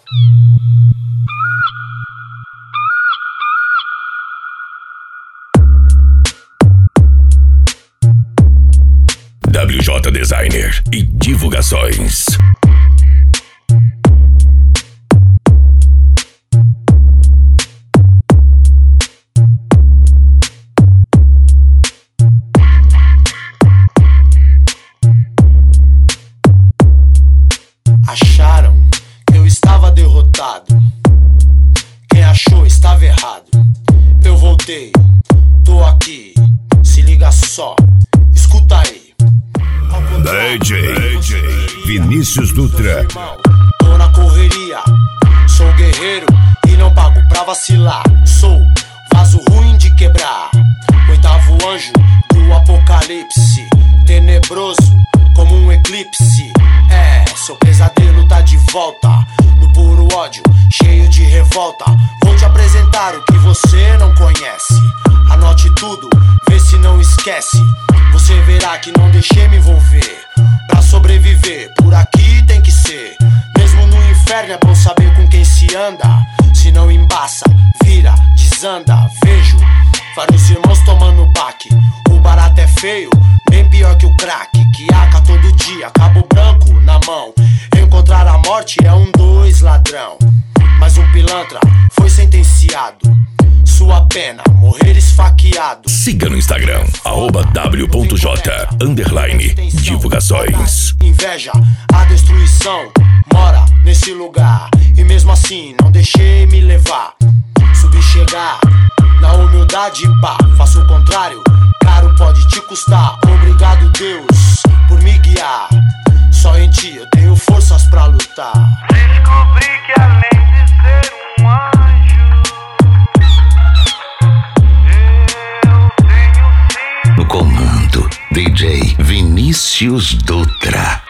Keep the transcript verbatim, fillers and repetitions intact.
W J Designer e divulgações. Acharam que eu estava derrotado. Quem achou estava errado. Eu voltei, tô aqui. Se liga só, escuta aí. D J, D J Vinícius Dutra. Tô na correria, sou guerreiro e não pago pra vacilar. Sou vaso ruim de quebrar, oitavo anjo do apocalipse, tenebroso como um eclipse. É, seu pesadelo tá de volta, no puro ódio, cheio de revolta. Vou te apresentar o que você não conhece. Anote tudo, vê se não esquece. Você verá que não deixei me envolver. Pra sobreviver, por aqui tem que ser. Mesmo no inferno é bom saber com quem se anda. Se não embaça, vira, desanda. Vejo vários irmãos tomando baque. O barato é feio, bem pior que o crack. Que aca todo dia, cabo branco na mão. Encontrar a morte é um dois ladrão. Mas um pilantra foi sentenciado. Sua pena, morrer esfaqueado. Siga no Instagram, arroba w.j, underline, divulgações. Inveja, a destruição mora nesse lugar. E mesmo assim não deixei me levar. Subi chegar, na humildade pá. Faço o contrário, caro pode te custar. Obrigado Deus, por me guiar. Só em ti eu tenho forças pra lutar. Descobri que além de ser um anjo, No comando, D J Vinícius Dutra.